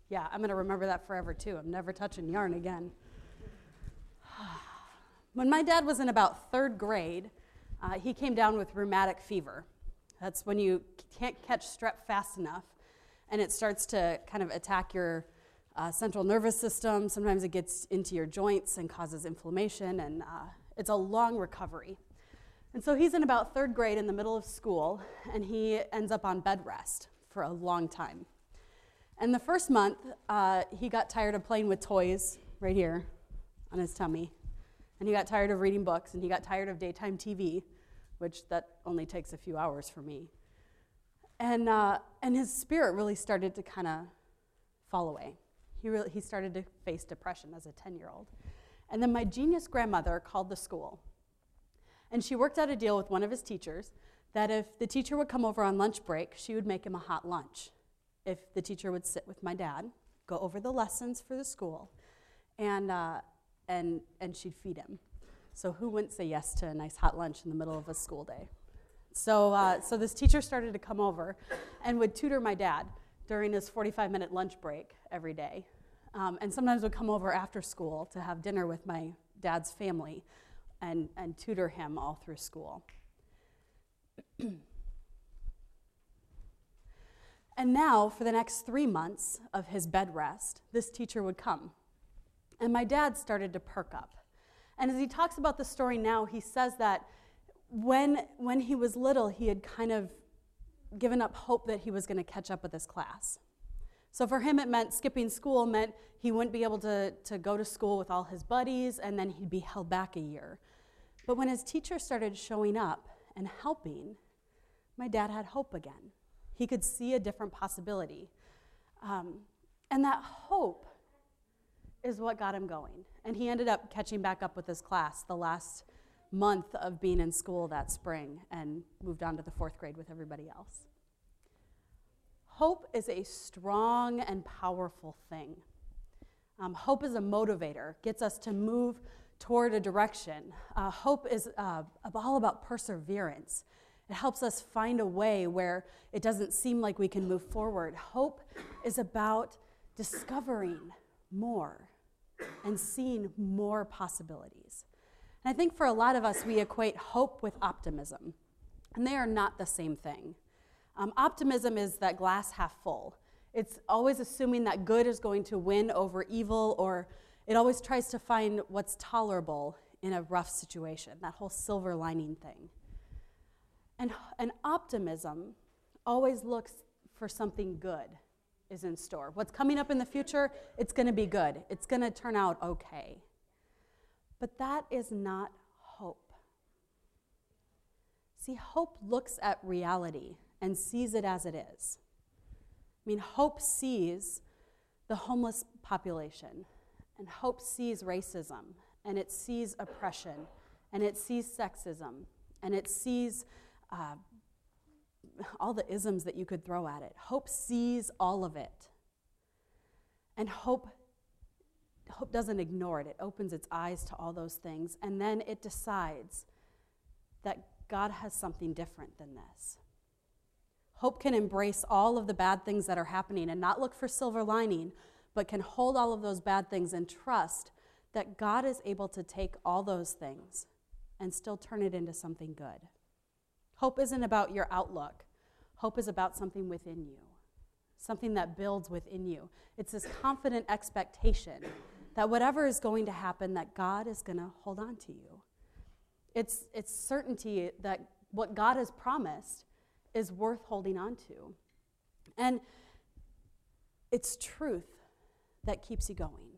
Yeah, I'm going to remember that forever, too. I'm never touching yarn again. When my dad was in about 3rd grade, he came down with rheumatic fever. That's when you can't catch strep fast enough, and it starts to kind of attack your central nervous system. Sometimes it gets into your joints and causes inflammation, and it's a long recovery. And so he's in about 3rd grade in the middle of school, and he ends up on bed rest for a long time. And the first month, he got tired of playing with toys right here on his tummy, and he got tired of reading books, and he got tired of daytime TV, which that only takes a few hours for me. And his spirit really started to kind of fall away. He started to face depression as a 10-year-old. And then my genius grandmother called the school. And she worked out a deal with one of his teachers that if the teacher would come over on lunch break, she would make him a hot lunch. If the teacher would sit with my dad, go over the lessons for the school, and she'd feed him. So who wouldn't say yes to a nice hot lunch in the middle of a school day? So this teacher started to come over and would tutor my dad during his 45-minute lunch break every day. And sometimes would come over after school to have dinner with my dad's family and tutor him all through school. And now, for the next 3 months of his bed rest, this teacher would come. And my dad started to perk up. And as he talks about the story now, he says that when he was little, he had kind of given up hope that he was going to catch up with his class. So for him, it meant skipping school meant he wouldn't be able to go to school with all his buddies, and then he'd be held back a year. But when his teacher started showing up and helping, my dad had hope again. He could see a different possibility. And that hope is what got him going. And he ended up catching back up with his class the last month of being in school that spring and moved on to the 4th grade with everybody else. Hope is a strong and powerful thing. Hope is a motivator, gets us to move toward a direction. Hope is all about perseverance. It helps us find a way where it doesn't seem like we can move forward. Hope is about discovering more and seeing more possibilities. And I think for a lot of us, we equate hope with optimism, and they are not the same thing. Optimism is that glass half full. It's always assuming that good is going to win over evil, or it always tries to find what's tolerable in a rough situation, that whole silver lining thing. And optimism always looks for something good is in store. What's coming up in the future, it's going to be good. It's going to turn out okay. But that is not hope. See, hope looks at reality and sees it as it is. I mean, hope sees the homeless population, and hope sees racism, and it sees oppression, and it sees sexism, and it sees all the isms that you could throw at it. Hope sees all of it. And hope doesn't ignore it. It opens its eyes to all those things, and then it decides that God has something different than this. Hope can embrace all of the bad things that are happening and not look for silver lining, but can hold all of those bad things and trust that God is able to take all those things and still turn it into something good. Hope isn't about your outlook. Hope is about something within you, something that builds within you. It's this confident expectation that whatever is going to happen, that God is going to hold on to you. It's certainty that what God has promised is worth holding on to. And it's truth that keeps you going.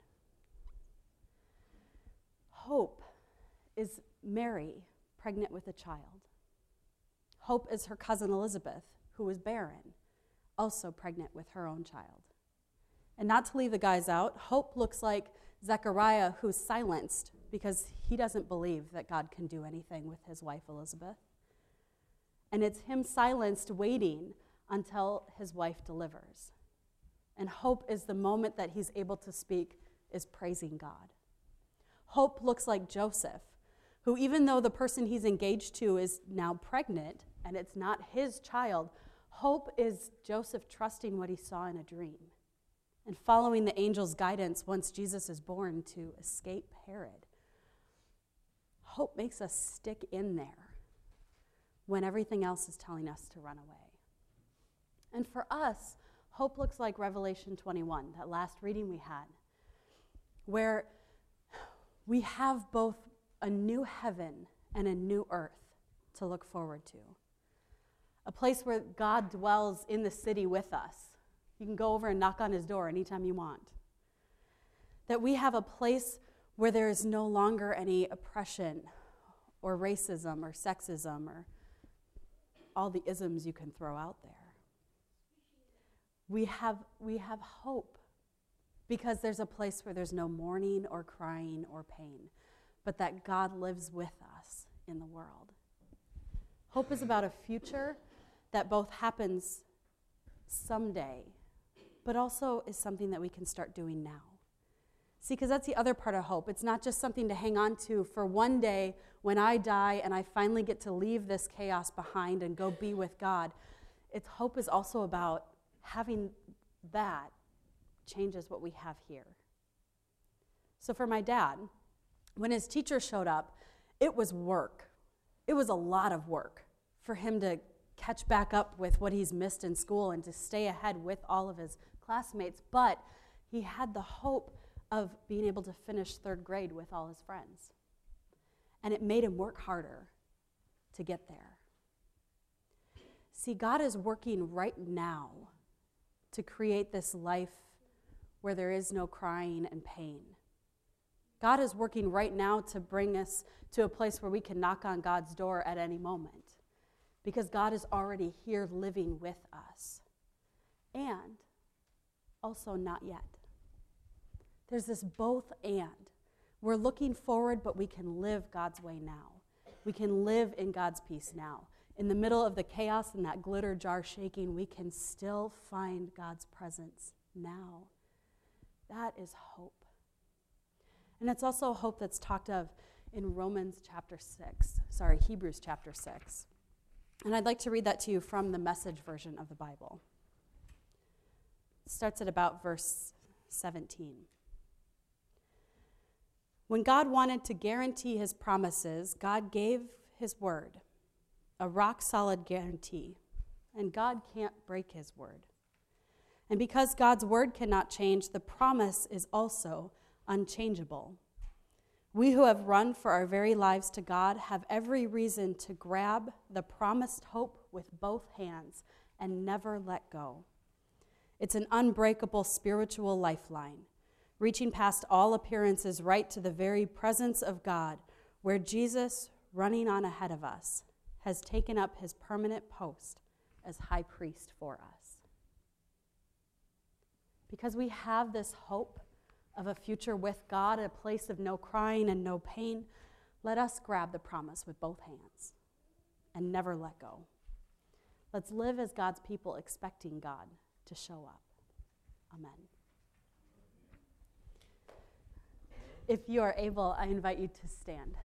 Hope is Mary pregnant with a child. Hope is her cousin Elizabeth, who was barren, also pregnant with her own child. And not to leave the guys out, hope looks like Zechariah, who's silenced because he doesn't believe that God can do anything with his wife Elizabeth. And it's him silenced, waiting until his wife delivers. And hope is the moment that he's able to speak is praising God. Hope looks like Joseph, who even though the person he's engaged to is now pregnant and it's not his child, hope is Joseph trusting what he saw in a dream and following the angel's guidance once Jesus is born to escape Herod. Hope makes us stick in there when everything else is telling us to run away. And for us, hope looks like Revelation 21, that last reading we had, where we have both a new heaven and a new earth to look forward to. A place where God dwells in the city with us. You can go over and knock on his door anytime you want. That we have a place where there is no longer any oppression or racism or sexism or all the isms you can throw out there. We have hope because there's a place where there's no mourning or crying or pain, but that God lives with us in the world. Hope is about a future that both happens someday, but also is something that we can start doing now. See, because that's the other part of hope. It's not just something to hang on to for one day when I die and I finally get to leave this chaos behind and go be with God. Hope is also about having that changes what we have here. So for my dad, when his teacher showed up, it was work. It was a lot of work for him to catch back up with what he's missed in school and to stay ahead with all of his classmates. But he had the hope of being able to finish third grade with all his friends. And it made him work harder to get there. See, God is working right now to create this life where there is no crying and pain. God is working right now to bring us to a place where we can knock on God's door at any moment, because God is already here living with us. And also not yet. There's this both and. We're looking forward, but we can live God's way now. We can live in God's peace now. In the middle of the chaos and that glitter jar shaking, we can still find God's presence now. That is hope. And it's also hope that's talked of in Hebrews chapter 6. And I'd like to read that to you from the Message version of the Bible. It starts at about verse 17. When God wanted to guarantee his promises, God gave his word, a rock-solid guarantee. And God can't break his word. And because God's word cannot change, the promise is also unchangeable. We who have run for our very lives to God have every reason to grab the promised hope with both hands and never let go. It's an unbreakable spiritual lifeline, reaching past all appearances right to the very presence of God, where Jesus, running on ahead of us, has taken up his permanent post as high priest for us. Because we have this hope of a future with God, a place of no crying and no pain, let us grab the promise with both hands and never let go. Let's live as God's people, expecting God to show up. Amen. If you are able, I invite you to stand.